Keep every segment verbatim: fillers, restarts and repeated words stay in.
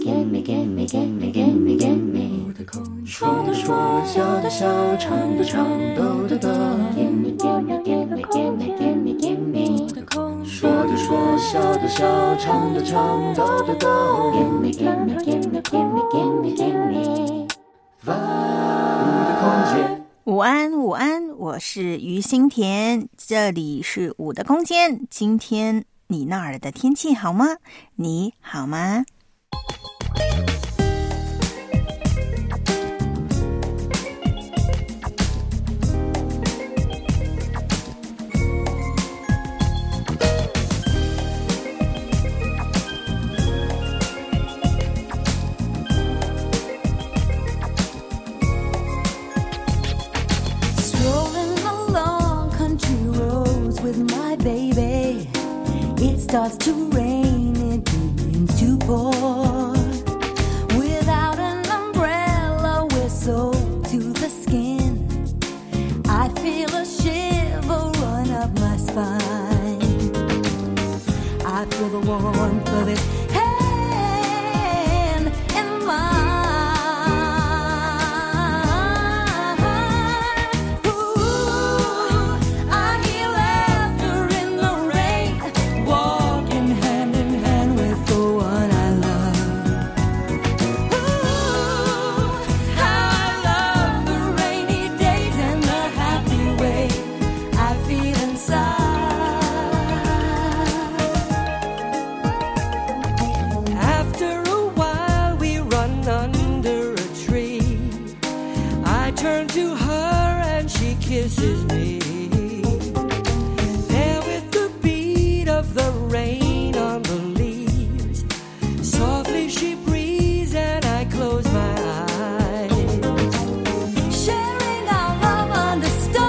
gimme, gimme, gimme, gimme, gimme. 说的说，笑的笑，唱的唱，抖的抖。Gimme, gimme, gimme, gimme, gimme, gimme. 说的说，笑的笑，唱的唱，抖的抖。Gimme, gimme, gimme, gimme, gimme, gimme. 五的空间。 午安，午安，我是于心田，这里是五的空间。今天你那儿的天气好吗？你好吗？ Starts to rain, it begins to pour. Without an umbrella, we're soaked to the skin. I feel a shiver run up my spine. I feel the warmth of his hand in mine. Kisses me there with the beat of the rain on the leaves. Softly she breathes and I close my eyes, sharing our love under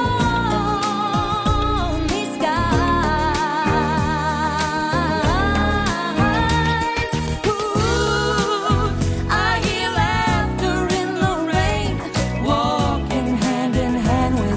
stormy skies. Ooh, I hear laughter in the rain, walking hand in hand with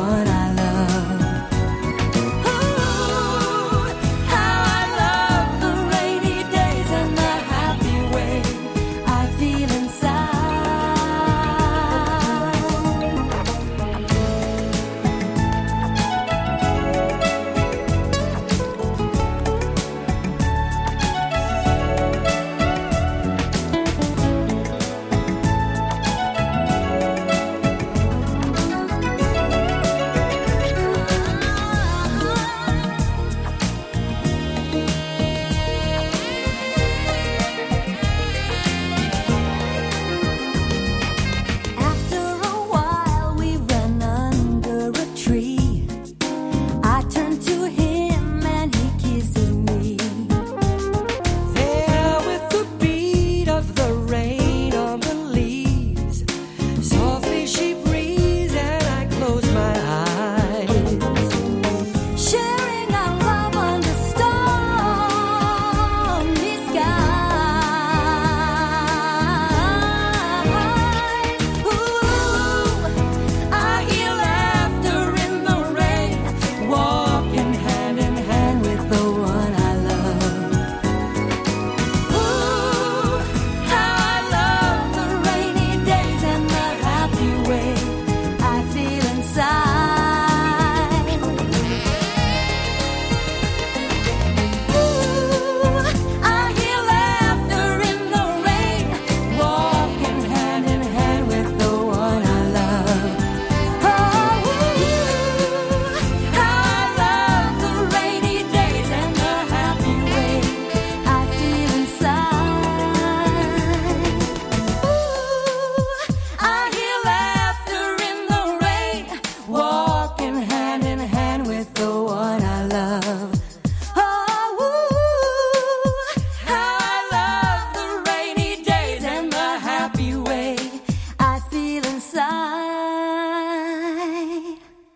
inside。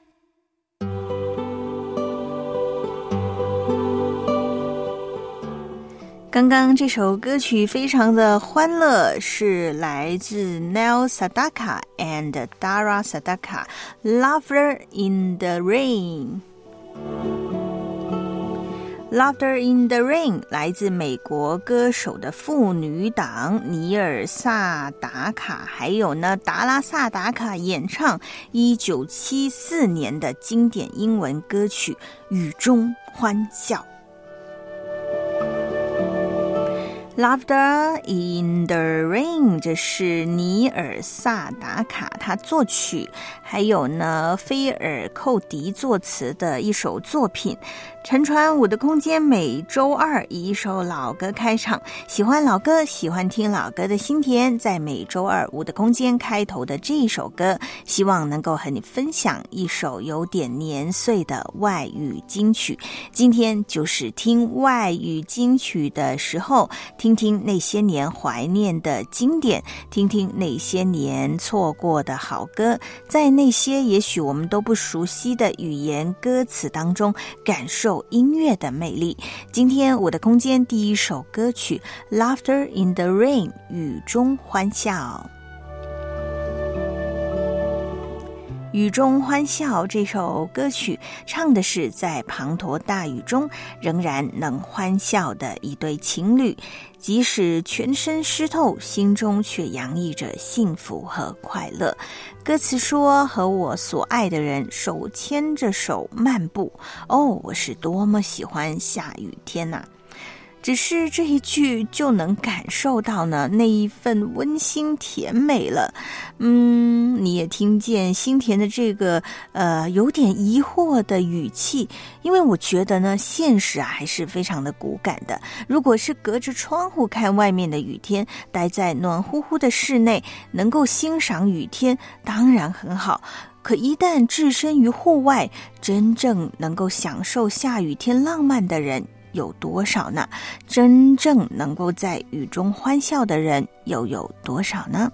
刚刚这首歌曲非常的欢乐，是来自 Neil Sedaka and Dara Sedaka Laughter in the Rain。 Laughter in the Rain 来自美国歌手的妇女党尼尔萨达卡还有呢达拉萨达卡演唱一九七四年的经典英文歌曲《雨中欢笑》。Laughter in the Rain 这是尼尔萨达卡他作曲，还有呢菲尔寇迪作词的一首作品。沉船我的空间每周二以一首老歌开场，喜欢老歌喜欢听老歌的心田在每周二我的空间开头的这一首歌，希望能够和你分享一首有点年岁的外语金曲。今天就是听外语金曲的时候，听听那些年怀念的经典，听听那些年错过的好歌，在那些也许我们都不熟悉的语言歌词当中感受音乐的魅力。今天我的空间第一首歌曲 Laughter in the Rain 雨中欢笑。雨中欢笑这首歌曲唱的是在滂沱大雨中仍然能欢笑的一对情侣，即使全身湿透，心中却洋溢着幸福和快乐。歌词说，和我所爱的人手牵着手漫步，哦，我是多么喜欢下雨天啊。只是这一句就能感受到呢那一份温馨甜美了。嗯，你也听见心田的这个呃有点疑惑的语气，因为我觉得呢现实啊还是非常的骨感的。如果是隔着窗户看外面的雨天，待在暖乎乎的室内，能够欣赏雨天当然很好，可一旦置身于户外，真正能够享受下雨天浪漫的人有多少呢？真正能够在雨中欢笑的人又有多少呢？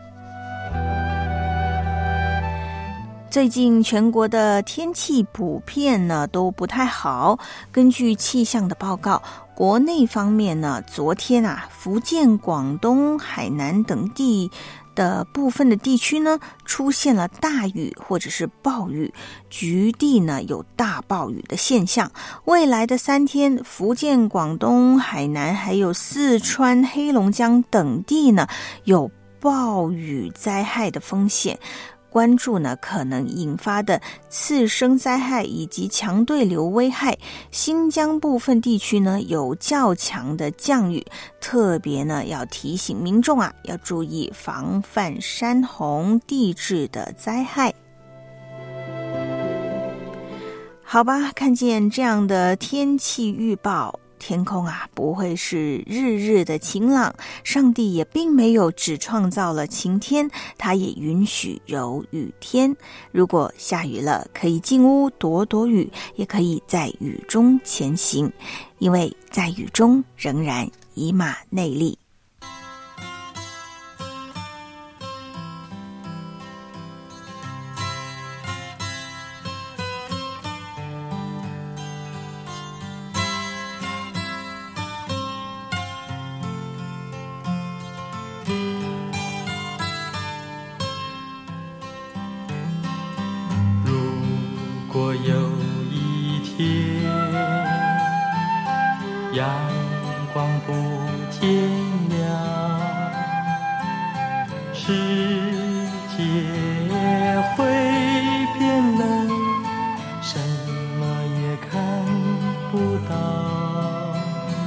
最近全国的天气普遍呢都不太好，根据气象的报告，国内方面呢，昨天啊，福建、广东、海南等地的部分的地区呢出现了大雨或者是暴雨，局地呢有大暴雨的现象。未来的三天，福建、广东、海南还有四川、黑龙江等地呢有暴雨灾害的风险。关注呢可能引发的次生灾害以及强对流危害。新疆部分地区呢有较强的降雨，特别呢要提醒民众啊要注意防范山洪地质的灾害。好吧，看见这样的天气预报，天空啊不会是日日的晴朗，上帝也并没有只创造了晴天，他也允许有雨天。如果下雨了，可以进屋躲躲雨，也可以在雨中前行，因为在雨中仍然以马内利。 如果有一天阳光不见了，世界会变冷，什么也看不到。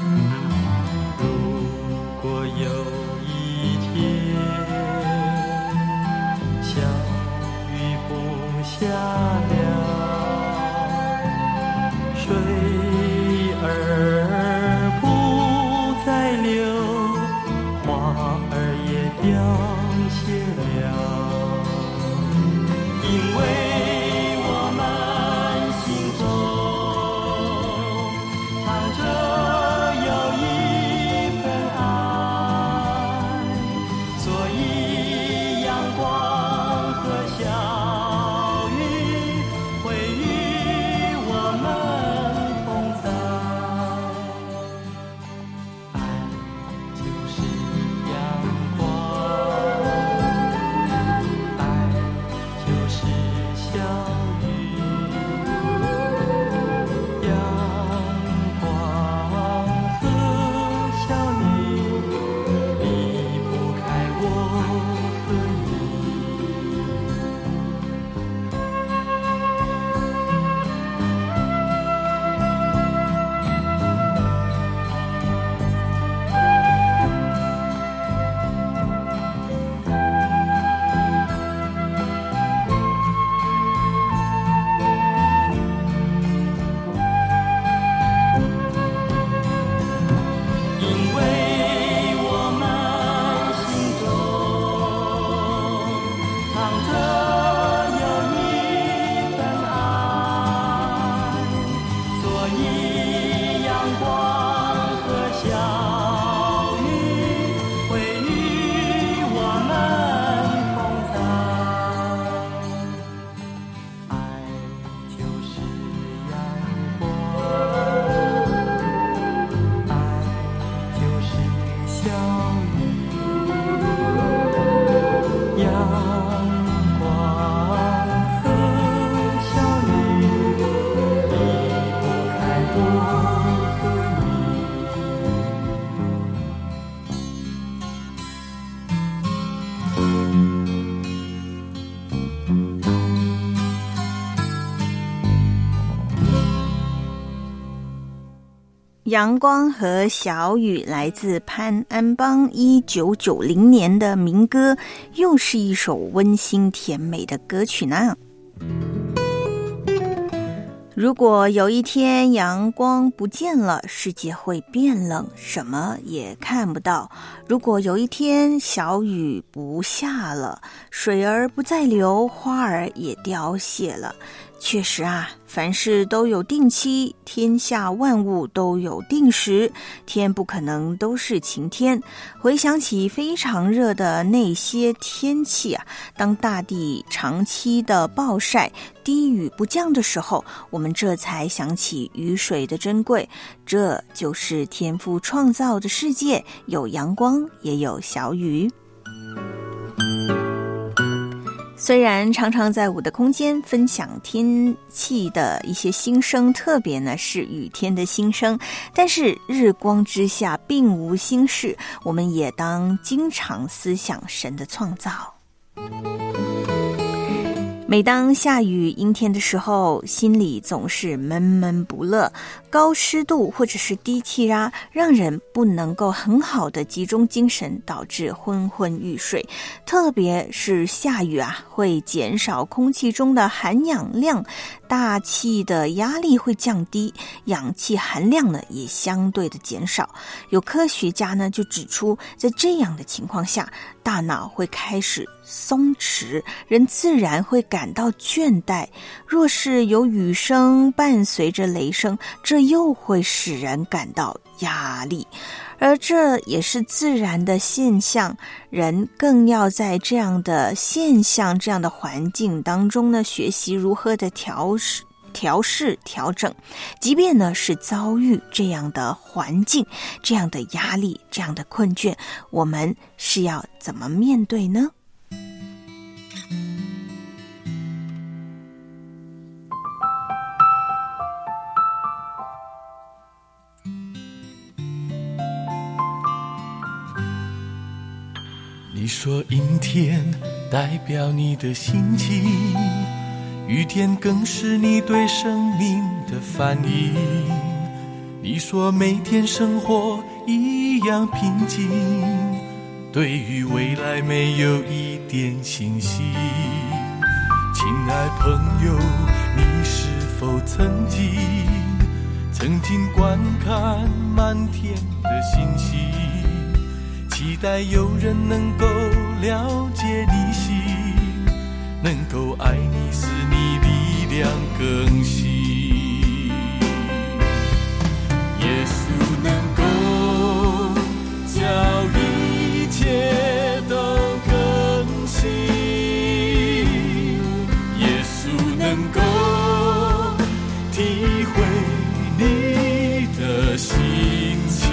如果有一天小雨不下了，水儿不再流，花儿也凋谢了，因为我们心中藏着有一份爱，所以阳光和小雨会与我们同在。爱就是阳光， 阳光和小雨来自潘安邦一九九零年的民歌，又是一首温馨甜美的歌曲呢。如果有一天阳光不见了，世界会变冷，什么也看不到。如果有一天小雨不下了，水儿不再流，花儿也凋谢了。确实啊，凡事都有定期，天下万物都有定时，天不可能都是晴天。回想起非常热的那些天气啊，当大地长期的暴晒，滴雨不降的时候，我们这才想起雨水的珍贵。这就是天父创造的世界，有阳光，也有小雨。虽然常常在我的空间分享天气的一些心声，特别呢是雨天的心声，但是日光之下并无新事，我们也当经常思想神的创造。每当下雨阴天的时候，心里总是闷闷不乐，高湿度或者是低气压让人不能够很好的集中精神，导致昏昏欲睡。特别是下雨啊，会减少空气中的含氧量，大气的压力会降低，氧气含量呢也相对的减少。有科学家呢就指出，在这样的情况下，大脑会开始松弛，人自然会感到倦怠。若是有雨声伴随着雷声，这又会使人感到压力，而这也是自然的现象。人更要在这样的现象、这样的环境当中呢，学习如何的调试。调试调整，即便呢是遭遇这样的环境、这样的压力、这样的困倦，我们是要怎么面对呢？ 你说阴天代表你的心情，雨天更是你对生命的反应。你说每天生活一样平静，对于未来没有一点信心。亲爱朋友，你是否曾经曾经观看满天的星星，期待有人能够了解你心，能够爱你，使你力量更新。耶稣能够叫一切都更新，耶稣能够体会你的心情，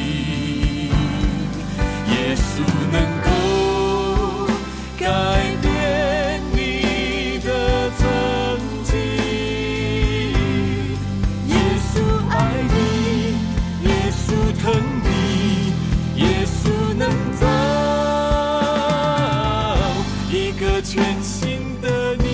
耶稣能够改变你的曾经，耶稣爱你，耶稣疼你，耶稣能造一个全新的你。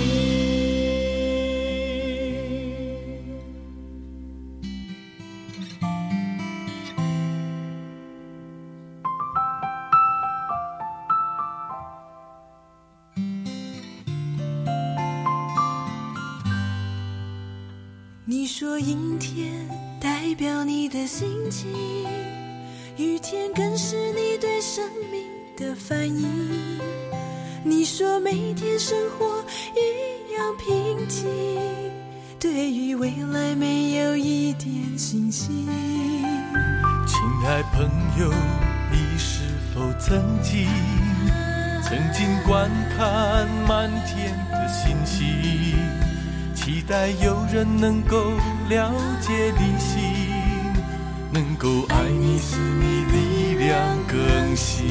你说阴天代表你的心情，雨天更是你对生命的反应。你说每天生活一样平静，对于未来没有一点信心。 亲爱朋友，你是否曾经曾经观看满天的星星，期待有人能够了解你心，能够爱你，使你力量更新。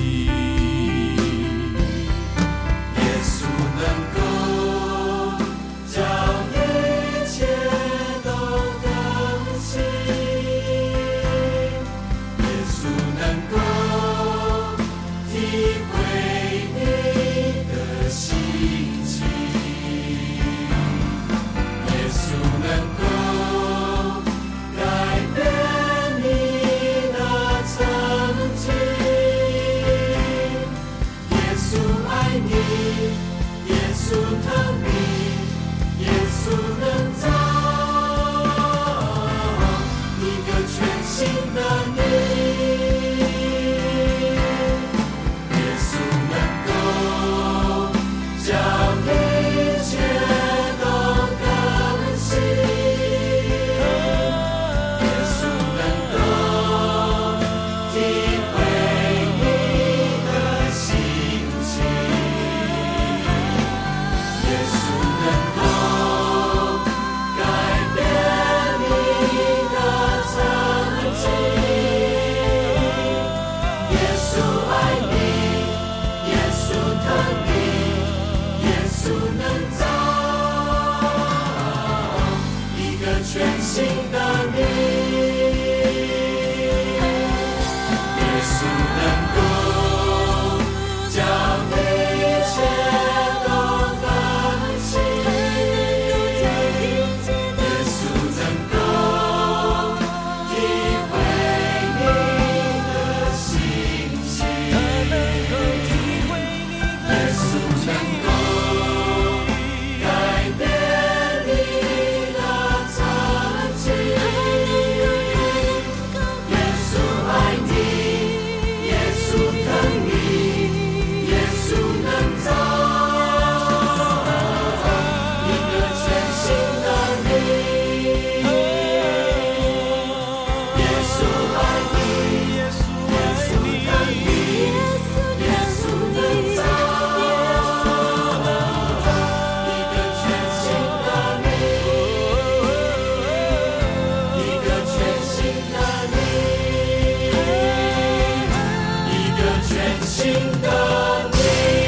耶稣能够叫一切都更新，耶稣能够体会你的心情，耶稣能够改变你耶稣疼你，耶稣能造一个全新的你。耶稣能够将一切都更新，耶稣能够体会你的心情，耶稣能够改变你的曾经，耶稣爱你，耶稣疼你，耶稣能造一个全新的你，耶稣能够将一切都更新，耶稣能够体会你的心情，耶稣能够改变你的曾经，耶稣爱你，耶稣疼你，耶稣能造一个全新的你，耶稣爱你，耶稣疼你，耶稣能造一个全新的你，一个全新的你，一个全新的你。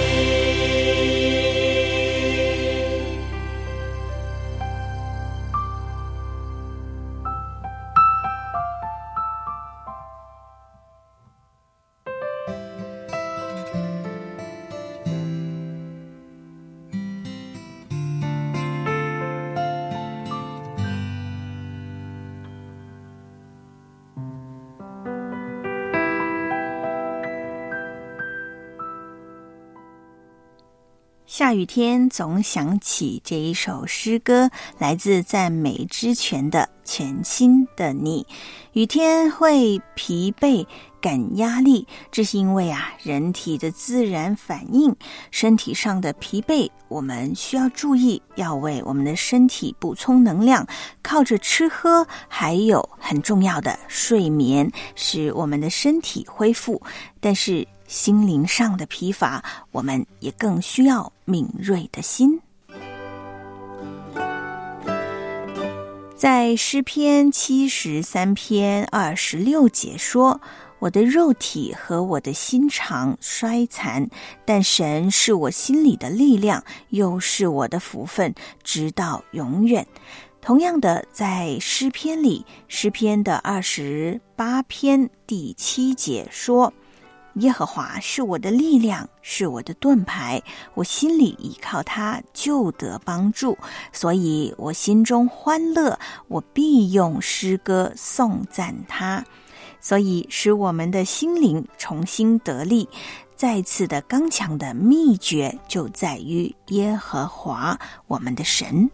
下雨天总想起这一首诗歌，来自赞美之泉的全新的你。雨天会疲惫感压力，这是因为啊，人体的自然反应，身体上的疲惫，我们需要注意，要为我们的身体补充能量，靠着吃喝，还有很重要的睡眠，使我们的身体恢复。但是心灵上的疲乏，我们也更需要敏锐的心。在诗篇七十三篇二十六节说，我的肉体和我的心肠衰残，但神是我心里的力量，又是我的福分，直到永远。同样的，在诗篇里，诗篇的二十八篇第七节说，耶和华是我的力量，是我的盾牌，我心里依靠他，就得帮助，所以我心中欢乐，我必用诗歌颂赞他。所以使我们的心灵重新得力，再次的刚强的秘诀就在于耶和华我们的神。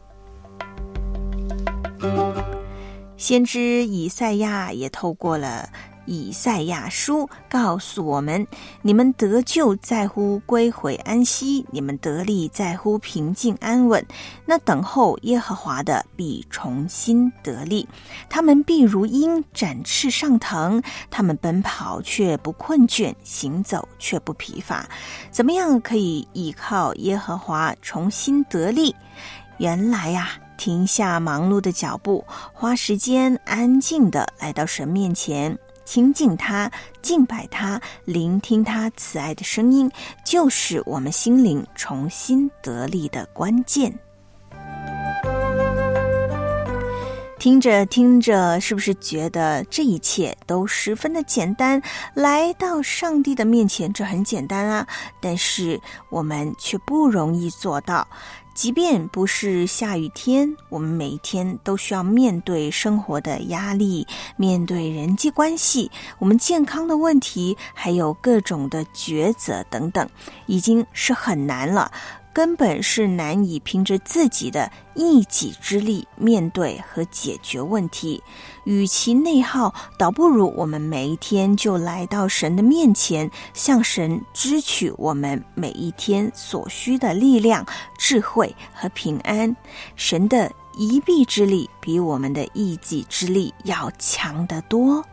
先知以赛亚也透过了以赛亚书告诉我们，你们得救在乎归回安息，你们得力在乎平静安稳。那等候耶和华的必重新得力，他们必如鹰展翅上腾，他们奔跑却不困倦，行走却不疲乏。怎么样可以依靠耶和华重新得力？原来呀、啊停下忙碌的脚步，花时间安静地来到神面前，亲近他，敬拜他，聆听他慈爱的声音，就是我们心灵重新得力的关键。 听着听着，是不是觉得这一切都十分的简单？来到上帝的面前，这很简单啊，但是我们却不容易做到。即便不是下雨天，我们每一天都需要面对生活的压力，面对人际关系，我们健康的问题，还有各种的抉择等等，已经是很难了，根本是难以凭着自己的一己之力面对和解决问题。与其内耗，倒不如我们每一天就来到神的面前，向神支取我们每一天所需的力量、智慧和平安。神的一臂之力比我们的一己之力要强得多。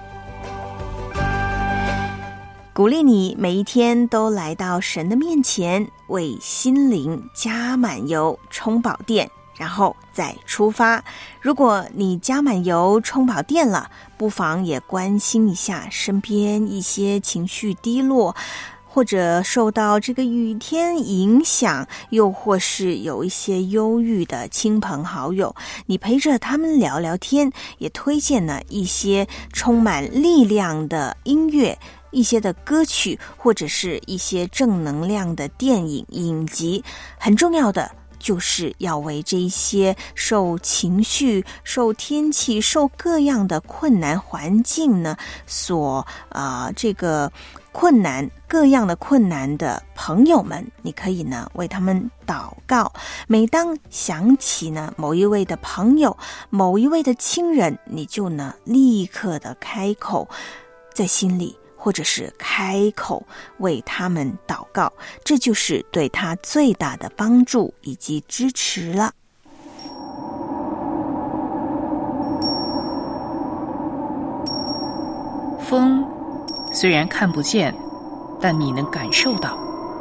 鼓励你每一天都来到神的面前，为心灵加满油，充饱电，然后再出发。如果你加满油充饱电了，不妨也关心一下身边一些情绪低落，或者受到这个雨天影响，又或是有一些忧郁的亲朋好友，你陪着他们聊聊天，也推荐了一些充满力量的音乐，一些的歌曲，或者是一些正能量的电影影集。很重要的就是要为这一些受情绪、受天气、受各样的困难环境呢所啊、呃、这个困难各样的困难的朋友们，你可以呢为他们祷告。每当想起呢某一位的朋友、某一位的亲人，你就呢立刻的开口，在心里或者是开口为他们祷告，这就是对他最大的帮助以及支持了。 风虽然看不见，但你能感受到。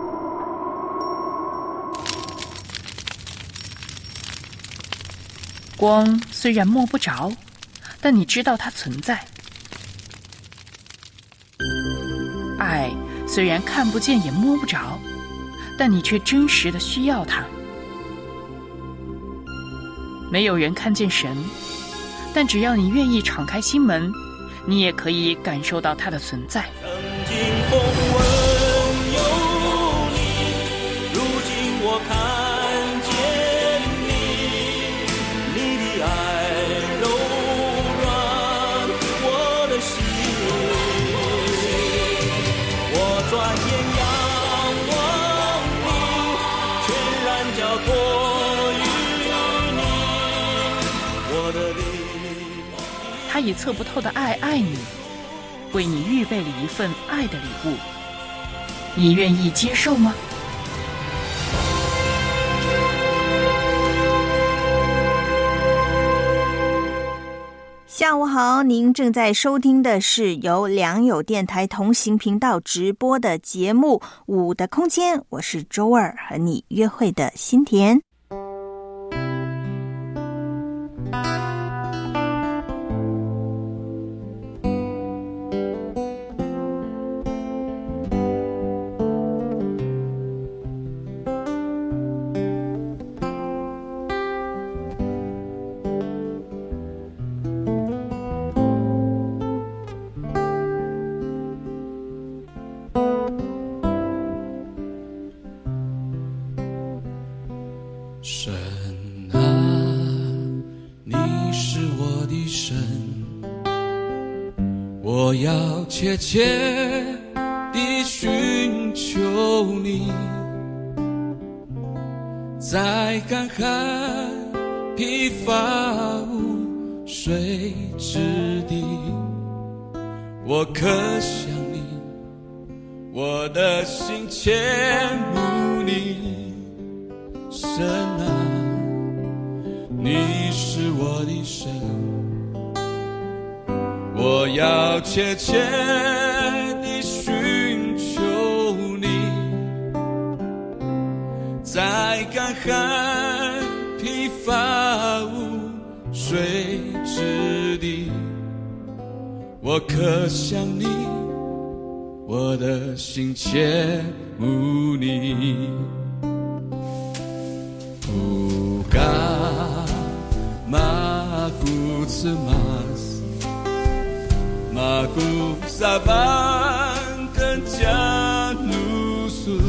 光虽然摸不着，但你知道它存在。爱虽然看不见也摸不着，但你却真实的需要它。没有人看见神，但只要你愿意敞开心门，你也可以感受到它的存在。 曾经风闻有你，如今我看见你，你的爱柔软我的心，我转眼仰望你，全然交托于你，我的灵。 他以测不透的爱爱你，为你预备了一份爱的礼物，你愿意接受吗？ 下午好，您正在收听的是由良友电台同行频道直播的节目《五的空间》，我是周二和你约会的心田。 神啊，你是我的神，我要切切地寻求你，在干旱疲乏无水之地，我渴想你，我的心切慕你。神啊，你是我的神，我要切切地寻求你，在干旱疲乏无水之地，我渴想你，我的心切慕你。Uga maku Christmas Magu saban kencan nusu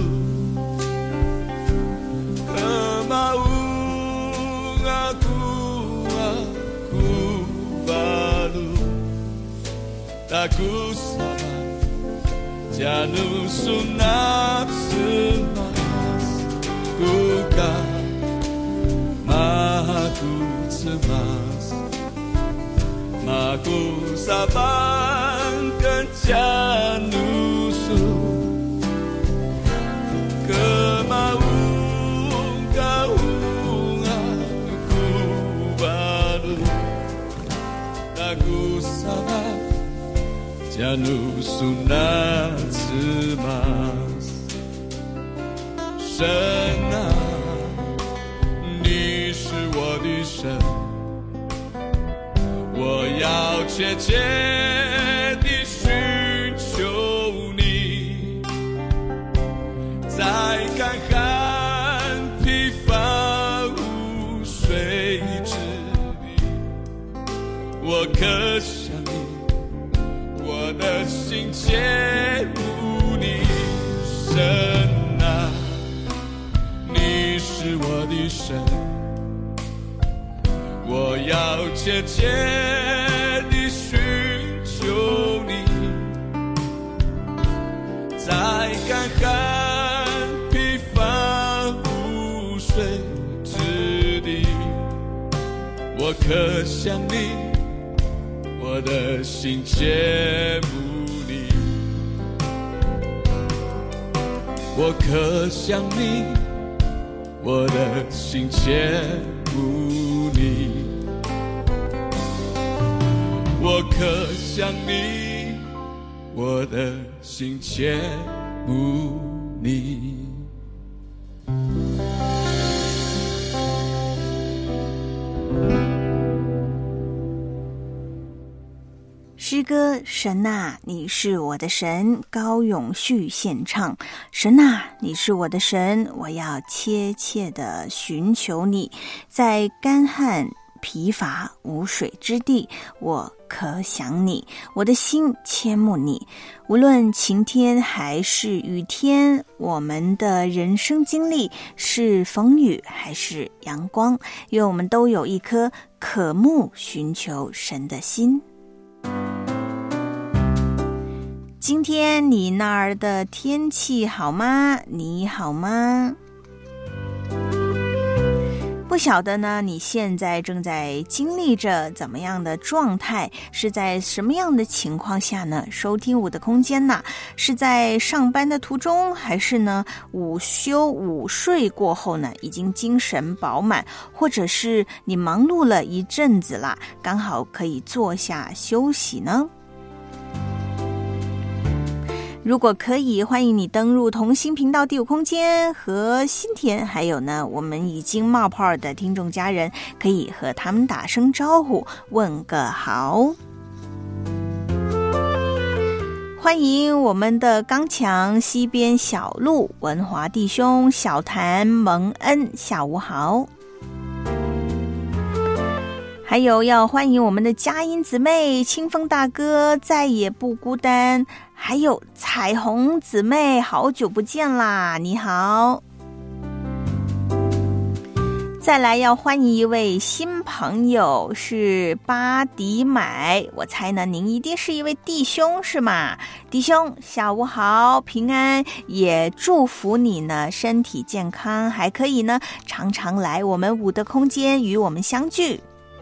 Kemau aku aku balu Taku saban janu sunat semas Kuka maku cemas Maku saban kencan nusu Kemau kau aku baru Taku saban janu sunat semas 神啊，你是我的神，我要切切地寻求你，在干旱疲乏无水之地，我渴想你，我的心切慕你，神。是我的神，我要切切地寻求你，在干旱疲乏无水之地，我渴想你，我的心切慕你，我渴想你。我的心切慕你，我渴想你，我的心切慕你。 诗歌神啊，你是我的神，高永续献唱。神啊，你是我的神，我要切切地寻求你，在干旱疲乏无水之地，我可想你，我的心切慕你。无论晴天还是雨天，我们的人生经历是风雨还是阳光，愿我们都有一颗渴慕寻求神的心。今天你那儿的天气好吗？你好吗？不晓得呢，你现在正在经历着怎么样的状态？是在什么样的情况下呢？收听我的空间呢？是在上班的途中，还是呢午休午睡过后呢，已经精神饱满，或者是你忙碌了一阵子啦，刚好可以坐下休息呢？如果可以，欢迎你登入同心频道第五空间和新田，还有呢我们已经冒泡的听众家人，可以和他们打声招呼，问个好。欢迎我们的刚强西边小路文华弟兄小谭蒙恩，下午好。还有要欢迎我们的佳音姊妹清风大哥，再也不孤单，还有彩虹姊妹，好久不见啦，你好。再来要欢迎一位新朋友，是巴迪买，我猜呢您一定是一位弟兄是吗？弟兄下午好，平安，也祝福你呢身体健康，还可以呢常常来我们五的空间与我们相聚。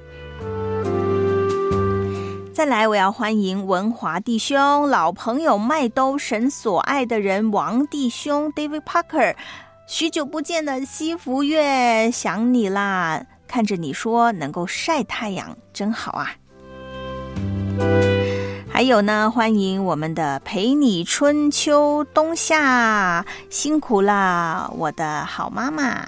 再来我要欢迎文华弟兄，老朋友麦兜神所爱的人王弟兄 David Parker， 许久不见的西福月，想你啦，看着你说能够晒太阳真好啊。还有呢，欢迎我们的陪你春秋冬夏，辛苦啦我的好妈妈。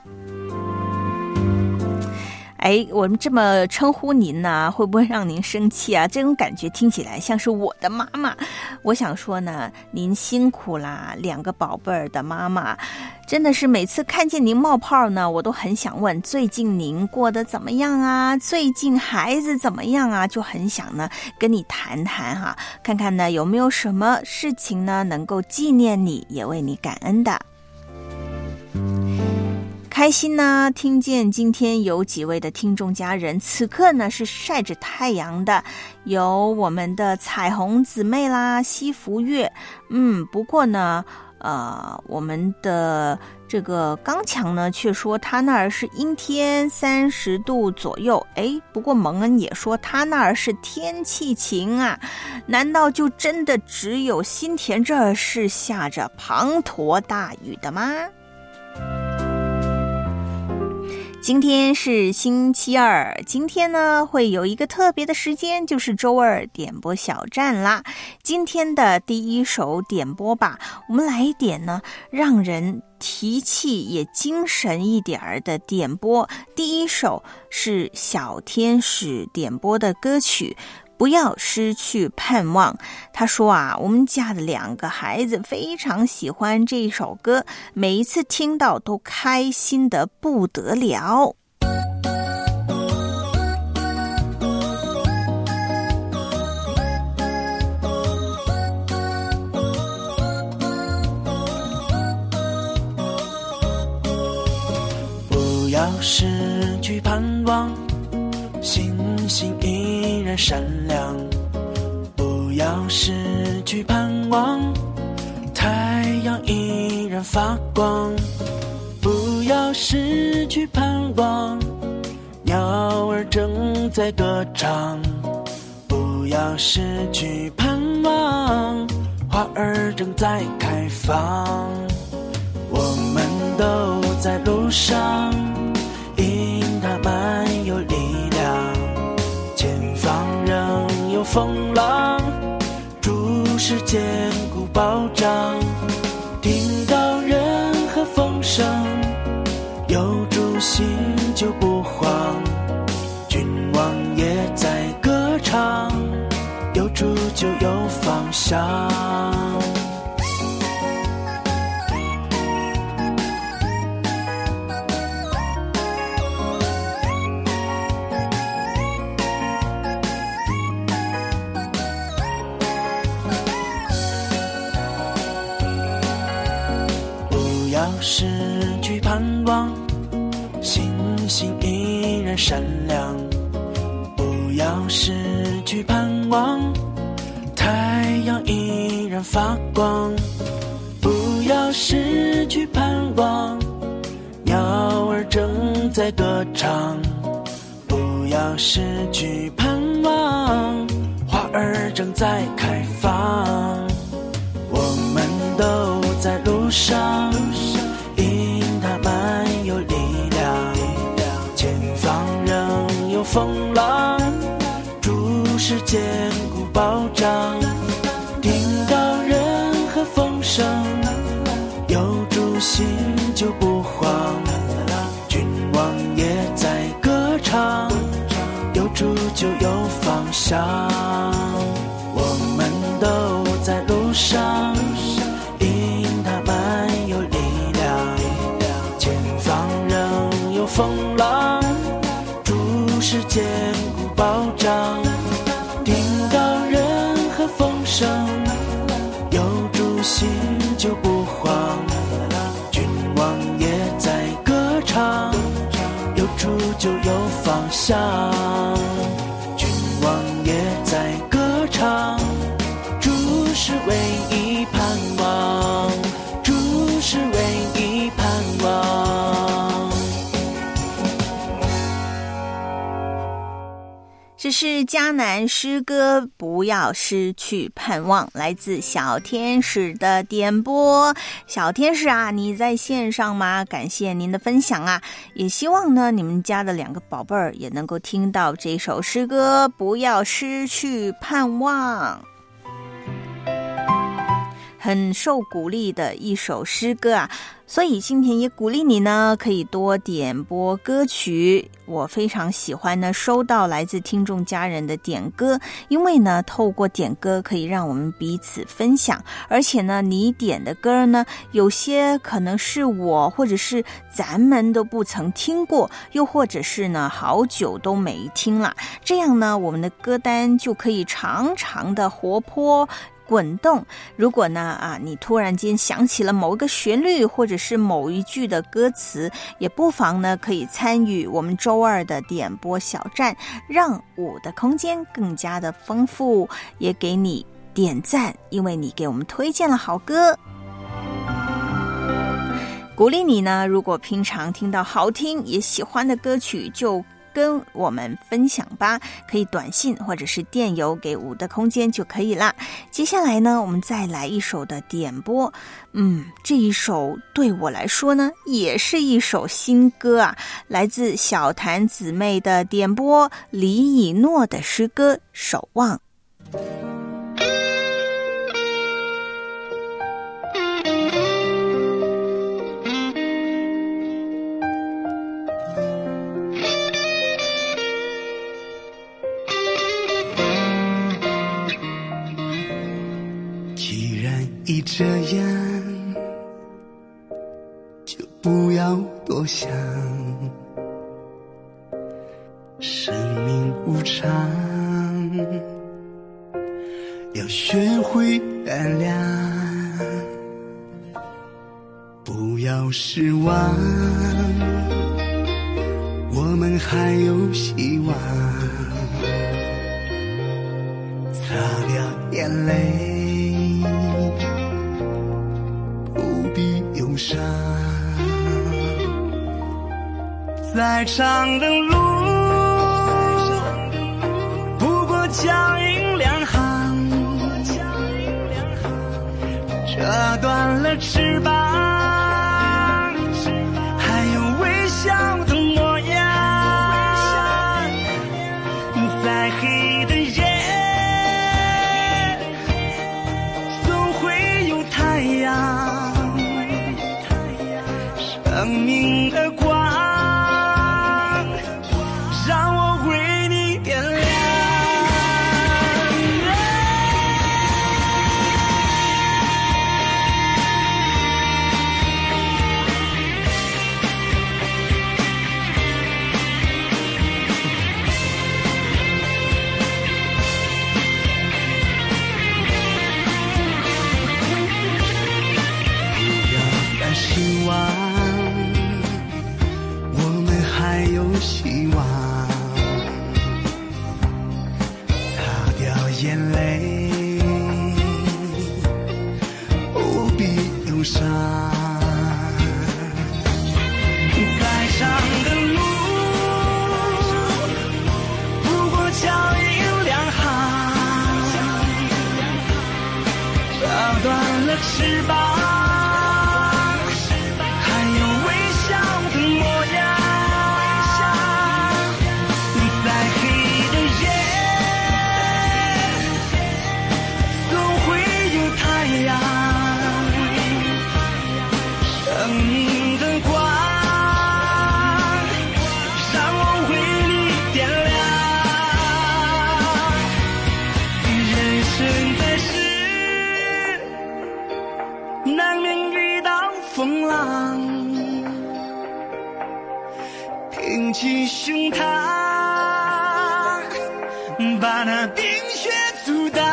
哎，我们这么称呼您呢，会不会让您生气啊？这种感觉听起来像是我的妈妈。我想说呢，您辛苦啦，两个宝贝儿的妈妈。 真的是每次看见您冒泡呢，我都很想问，最近您过得怎么样啊？最近孩子怎么样啊？就很想呢跟你谈谈哈，看看呢有没有什么事情呢能够纪念你，也为你感恩的。开心呢，听见今天有几位的听众家人此刻呢是晒着太阳的，有我们的彩虹姊妹啦，西福月，嗯，不过呢呃，我们的这个刚强呢却说他那儿是阴天三十度左右，诶，不过蒙恩也说他那儿是天气晴啊，难道就真的只有新田这儿是下着滂沱大雨的吗？今天是星期二，今天呢会有一个特别的时间，就是周二点播小站啦。今天的第一首点播吧，我们来一点呢让人提气也精神一点儿的点播。第一首是小天使点播的歌曲，不要失去盼望。他说啊，我们家的两个孩子非常喜欢这首歌，每一次听到都开心得不得了。 不要失去盼望，星星依然闪亮，不要失去盼望，太阳依然发光，不要失去盼望，鸟儿正在歌唱，不要失去盼望，花儿正在开放，我们都在路上，因它满有力量，前方仍有风浪，诸事坚固保障，听到任何风声，有主心就不慌，君王也在歌唱，有主就有方向。失去盼望，星星依然闪亮，不要失去盼望，太阳依然发光，不要失去盼望，鸟儿正在歌唱，不要失去盼望，花儿正在开放，我们都在路上，因它满有力量，前方仍有风浪，诸事坚固保障，听到任何风声，有主心就不慌，君王也在歌唱，有主就有方向，我们都在路上，风浪，诸事坚固保障，听到任何风声，有主心就不慌，君王也在歌唱，有主就有方向，君王也在歌唱，主是唯一盼望，主是唯一盼望。 这是迦南诗歌，不要失去盼望，来自小天使的点播。小天使啊，你在线上吗？感谢您的分享啊，也希望呢你们家的两个宝贝儿也能够听到这首诗歌，不要失去盼望。 很受鼓励的一首诗歌啊。所以今天也鼓励你呢，可以多点播歌曲。我非常喜欢呢收到来自听众家人的点歌，因为呢透过点歌可以让我们彼此分享，而且呢你点的歌呢有些可能是我或者是咱们都不曾听过，又或者是呢好久都没听了，这样呢我们的歌单就可以常常的活泼滚动。如果呢啊，你突然间想起了某一个旋律或者是某一句的歌词，也不妨呢可以参与我们周二的点播小站，让我的空间更加的丰富，也给你点赞，因为你给我们推荐了好歌。鼓励你呢，如果平常听到好听也喜欢的歌曲，就跟我们分享吧，可以短信或者是电邮给五的空间就可以啦。接下来呢，我们再来一首的点播。嗯，这一首对我来说呢，也是一首新歌啊，来自小谭姊妹的点播，李以诺的诗歌《守望》。 已这样，就不要多想。生命无常，要学会原谅。不要失望，我们还有希望。擦掉眼泪，忧伤，再长的路，不过脚印两行，折断了翅膀，还有微笑的模样，再黑的夜总会有太阳。生命的光，让我为你点亮。不要再失望，还有希望，擦掉眼泪，不必忧伤。再长的路，不过脚印两行，折断了翅膀。挺起胸膛，把那冰雪阻挡。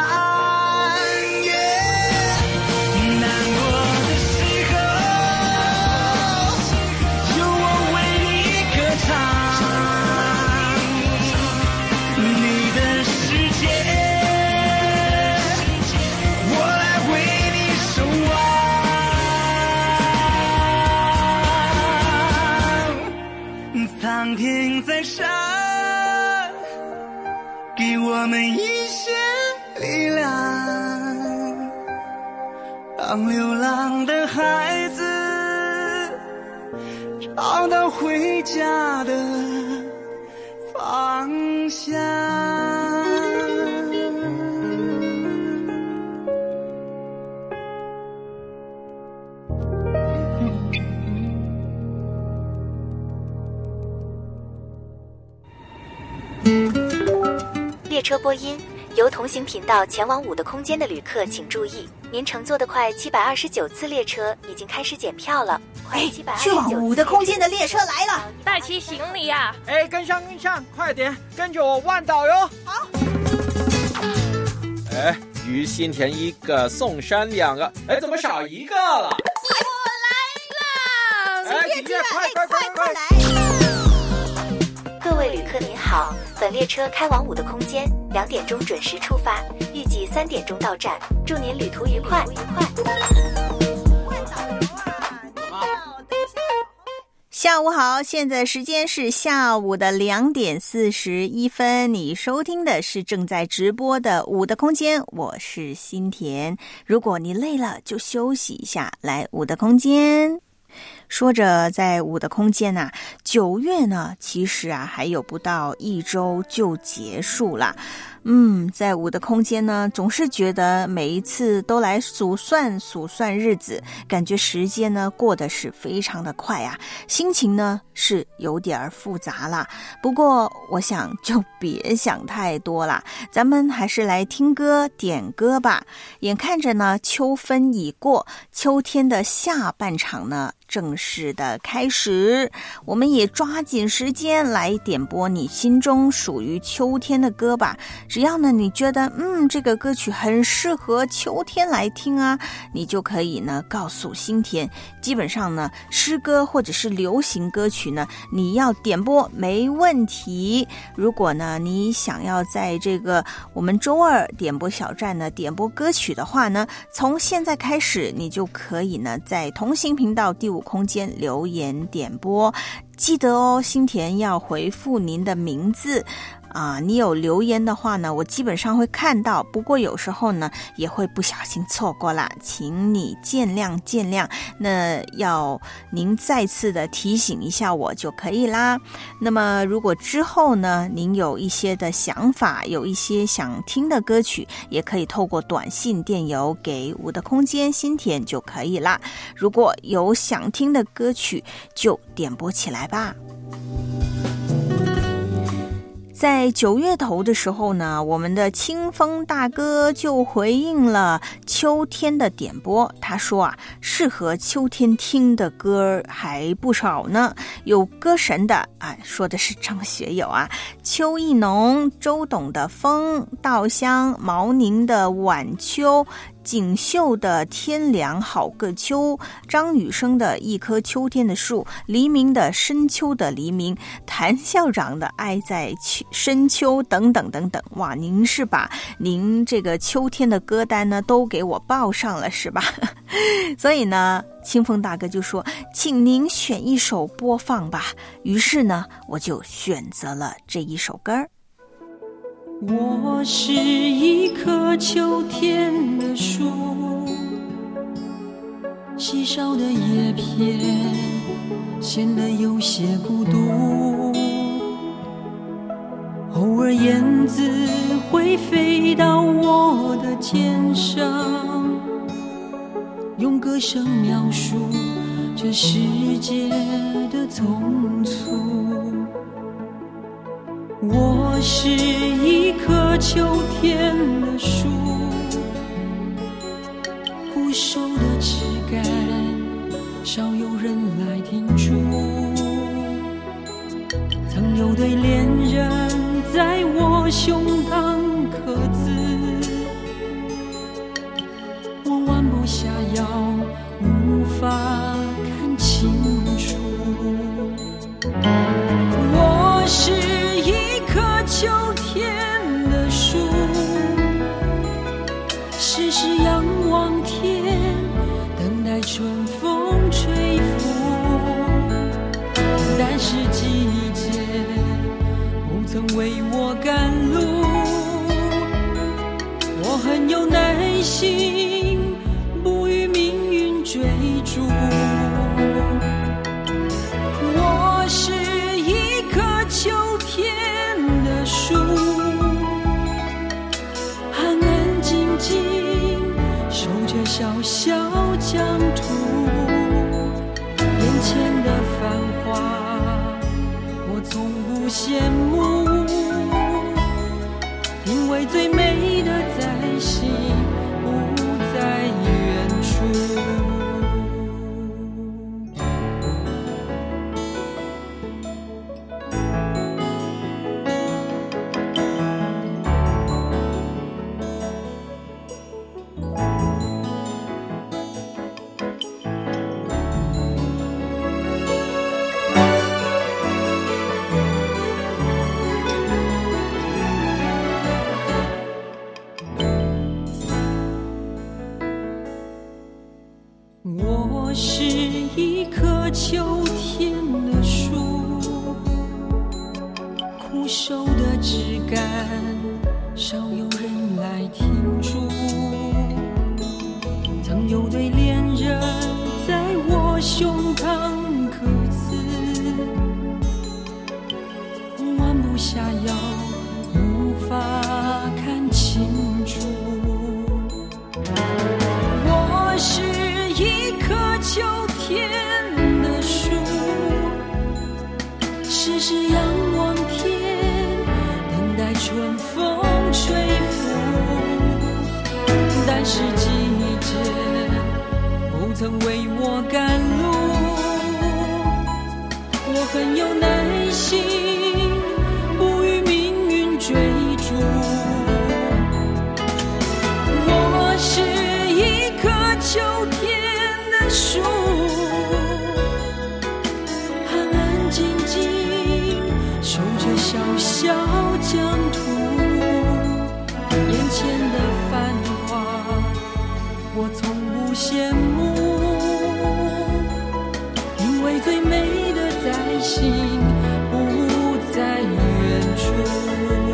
难过的时候，有我为你歌唱。你的世界，我来为你守望。苍天在上，给我们一些力量，让流浪的孩子找到回家的方向。 车播音，由同行频道前往五的空间的旅客请注意，您乘坐的快七百二十九次列车已经开始检票了。 哎，去往五的空间的列车来了， 带齐行李呀！ 哎，跟上跟上，快点，跟着我万岛哟！ 好。 哎，于新田一个，宋山两个，哎，怎么少一个了？ 我来了！ 哎，姐姐，快快快快来！ 各位旅客您好，本列车开往五的空间，两点钟准时出发，预计三点钟到站。祝您旅途愉快！愉快。 下午好，现在时间是下午的两点四十一分。你收听的是正在直播的五的空间，我是新田。如果你累了，就休息一下，来五的空间。说着在五的空间啊，九月呢，其实啊还有不到一周就结束了。嗯，在五的空间呢，总是觉得每一次都来数算数算日子，感觉时间呢过得是非常的快啊，心情呢是有点复杂啦。不过我想就别想太多啦，咱们还是来听歌点歌吧。眼看着呢秋分已过，秋天的下半场呢正式的开始，我们也抓紧时间来点播你心中属于秋天的歌吧。只要呢你觉得嗯这个歌曲很适合秋天来听啊，你就可以呢告诉新田。基本上呢诗歌或者是流行歌曲呢你要点播没问题。如果呢你想要在这个我们周二点播小站呢点播歌曲的话呢，从现在开始你就可以呢在同行频道第五空间留言点播。记得哦，新田要回复您的名字啊，你有留言的话呢，我基本上会看到，不过有时候呢也会不小心错过啦，请你见谅见谅。那要您再次的提醒一下我就可以啦。那么如果之后呢，您有一些的想法，有一些想听的歌曲，也可以透过短信电邮给五的空间新田就可以啦。如果有想听的歌曲，就点播起来吧。在九月头的时候呢，我们的清风大哥就回应了秋天的点播。他说啊，适合秋天听的歌还不少呢，有歌神的啊，说的是张学友啊，邱意浓、周董的风、稻香、毛宁的晚秋，锦绣的天凉好个秋，张雨生的一棵秋天的树，黎明的深秋的黎明，谭校长的爱在深秋等等等等。哇，您是把您这个秋天的歌单呢都给我报上了是吧？所以呢清风大哥就说请您选一首播放吧，于是呢我就选择了这一首歌。 我是一棵秋天的树，稀少的叶片显得有些孤独，偶尔燕子会飞到我的肩上，用歌声描述这世界的匆促。我是一棵秋天的树，枯瘦的枝干少有人来停驻，曾有对恋人在我胸膛刻字，我弯不下腰，无法看清楚。我是一棵秋天的树，时时仰望天，等待春风吹拂，但是季节不曾为我赶路，我很有耐心，不与命运追逐。我是一棵秋天的树，安安静静守着小小疆土，眼前的繁华我从不羡慕，因我是一棵秋天的树，枯瘦的枝干少有人来停驻，曾有对恋人在我胸膛刻字，弯不下腰，无法看清楚。我是一棵秋天的树，时时仰望天，等待春风吹拂，但是季节不曾为我赶路，我很有耐心，不与命运追逐。我是一棵秋天的树，安安静静守着小小疆土，眼前的繁华我从不羡慕，因为最美的在心，不在远处。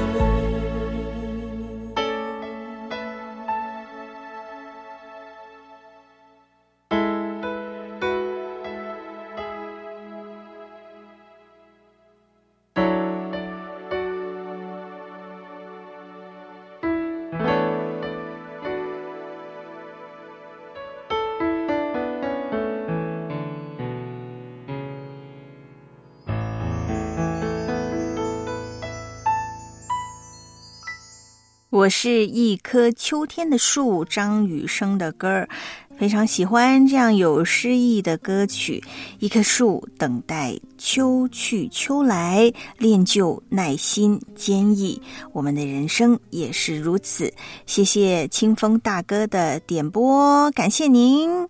我是一棵秋天的树，张雨生的歌儿，非常喜欢这样有诗意的歌曲。一棵树等待秋去秋来，练就耐心坚毅，我们的人生也是如此。谢谢清风大哥的点播，感谢您。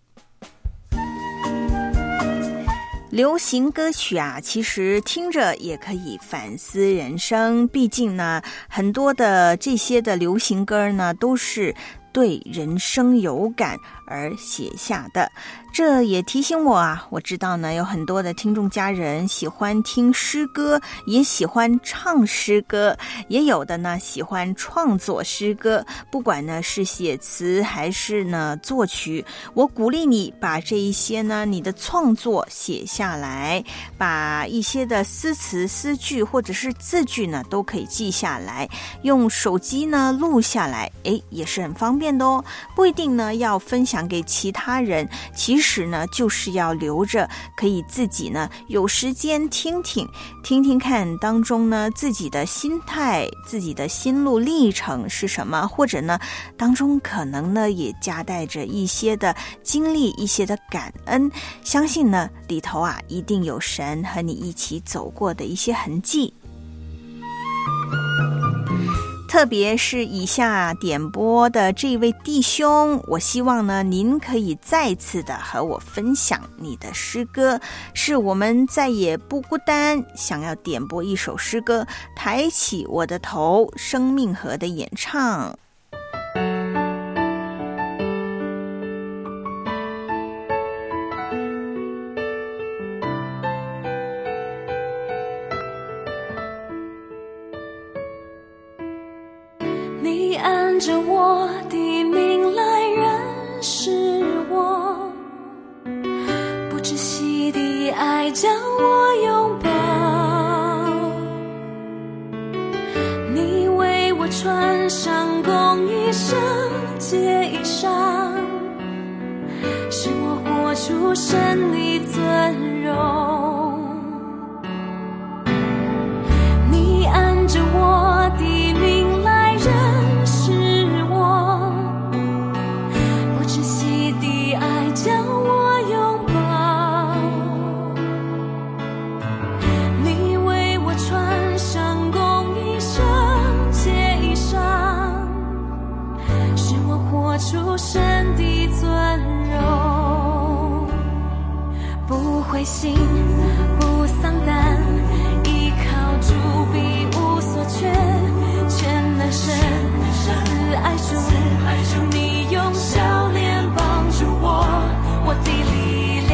流行歌曲啊，其实听着也可以反思人生，毕竟呢，很多的这些的流行歌呢，都是对人生有感而写下的。这也提醒我啊，我知道呢，有很多的听众家人喜欢听诗歌，也喜欢唱诗歌，也有的呢喜欢创作诗歌，不管呢是写词还是呢作曲，我鼓励你把这一些呢你的创作写下来，把一些的诗词诗句或者是字句呢都可以记下来，用手机呢录下来，诶，也是很方便的哦。不一定呢要分享给其他人，其实其实呢，就是要留着，可以自己呢有时间听听，听听看当中呢自己的心态、自己的心路历程是什么，或者呢当中可能呢也夹带着一些的经历、一些的感恩。相信呢里头啊一定有神和你一起走过的一些痕迹。特别是以下点播的这位弟兄，我希望呢您可以再次的和我分享你的诗歌，是我们再也不孤单，想要点播一首诗歌，抬起我的头，生命河的演唱。 你按着我的名来认识我，不窒息的爱将我拥抱，你为我穿上公义圣洁衣裳，使我活出神的尊荣。你按着我的名来认识我，不窒息的爱将我拥抱，你为我穿上公义圣洁衣裳，使我活出神的尊荣。不灰心，不丧胆，依靠主必无所缺，全能神慈爱主，你用笑脸帮助我，我的力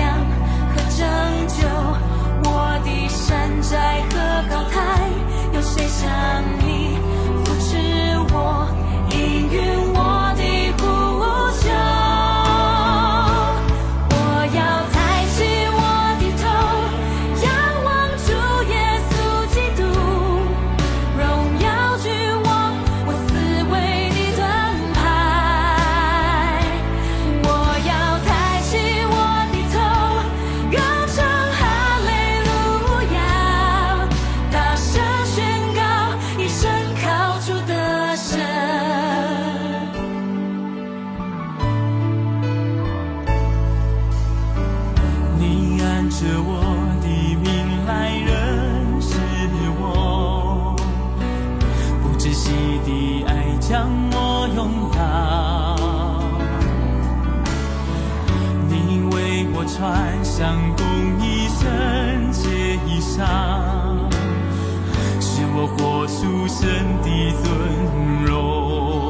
按着我的命来认识我，不窒息的爱将我拥抱，你为我穿上公义圣洁衣裳，是我活出神的尊荣，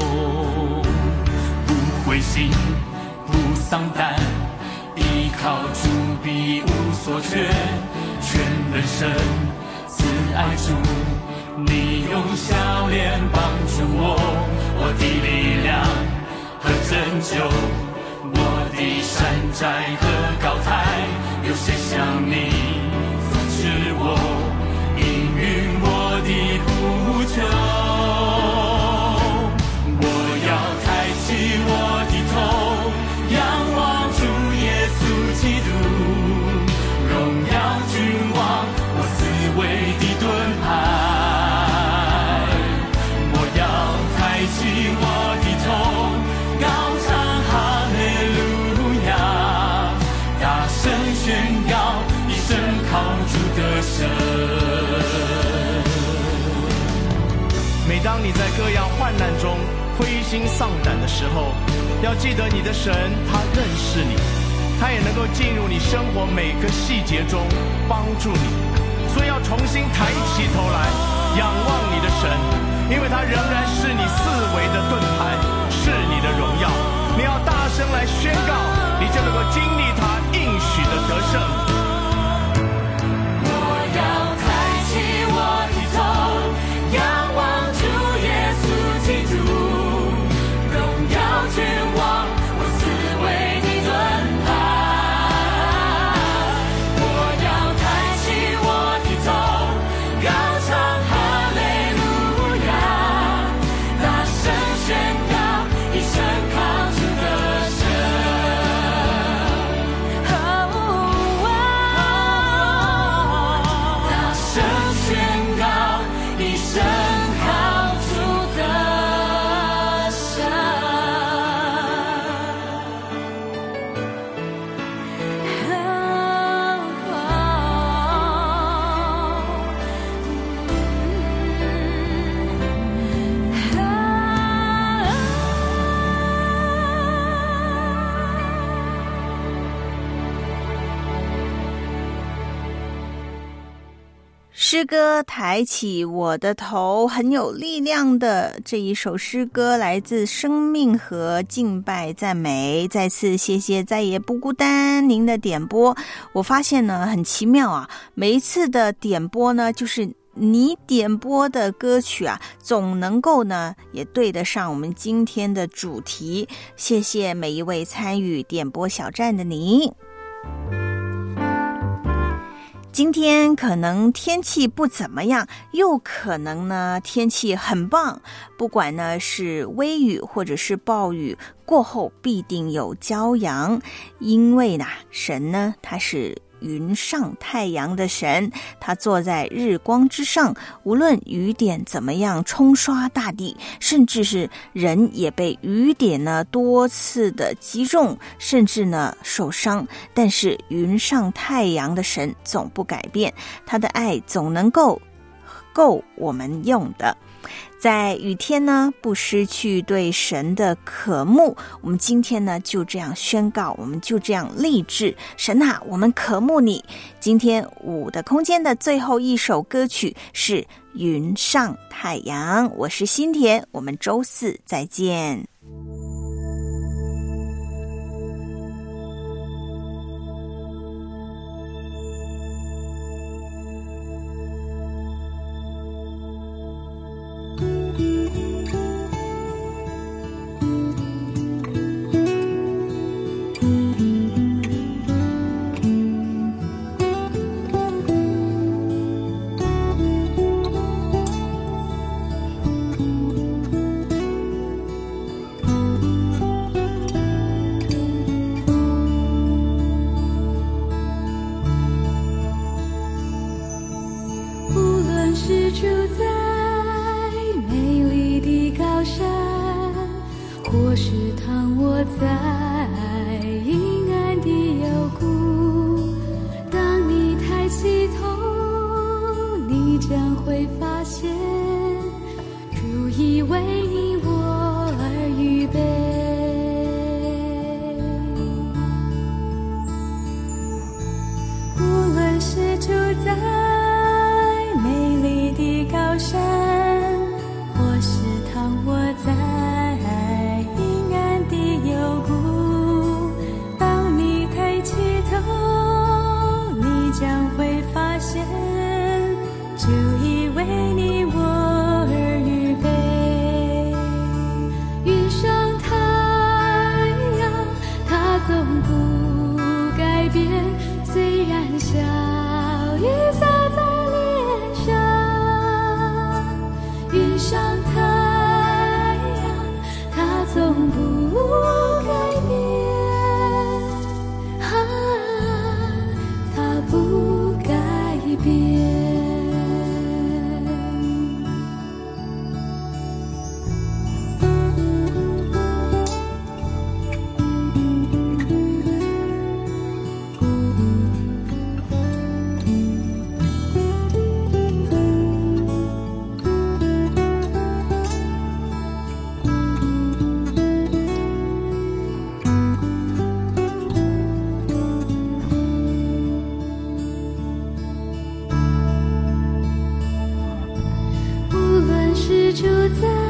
不灰心不丧胆，依靠主必无所缺，全能神慈爱主，你用笑脸帮助我，我的力量和拯救，我的山寨和高台，有谁像你扶持我，应允我的呼求，我要抬起我的头，仰望主耶稣基督，荣耀君王，我思维的盾牌，我要抬起我的头，高唱哈利路亚，大声宣告一生靠主的神。 每当你在各样患难中灰心丧胆的时候，要记得你的神他认识你，他也能够进入你生活每个细节中帮助你，所以要重新抬起头来仰望你的神，因为他仍然是你四围的盾牌，是你的荣耀，你要大声来宣告，你就能够经历他应许的得胜。 诗歌抬起我的头，很有力量的这一首诗歌来自生命和敬拜赞美。再次谢谢再也不孤单您的点播。我发现呢很奇妙啊，每一次的点播呢，就是你点播的歌曲啊，总能够呢也对得上我们今天的主题。谢谢每一位参与点播小站的您。今天可能天气不怎么样，又可能呢天气很棒，不管呢是微雨或者是暴雨，过后必定有骄阳，因为呢神呢他是云上太阳的神，他坐在日光之上，无论雨点怎么样冲刷大地，甚至是人也被雨点呢多次的击中，甚至呢受伤，但是云上太阳的神总不改变，他的爱总能够够我们用的。在雨天呢，不失去对神的渴慕。我们今天呢，就这样宣告，我们就这样立志，神啊，我们渴慕你。今天五的空间的最后一首歌曲是《云上太阳》，我是心田，我们周四再见。 或是躺卧在阴暗的幽谷，当是住在美丽的高山，或是躺卧在阴暗的幽谷，当你抬起头，你将会发现主已为你我而预备。云上太阳，它总不改变，虽然小雨洒在脸上。云上太阳，它总不改变，啊，它不改变。无论是住在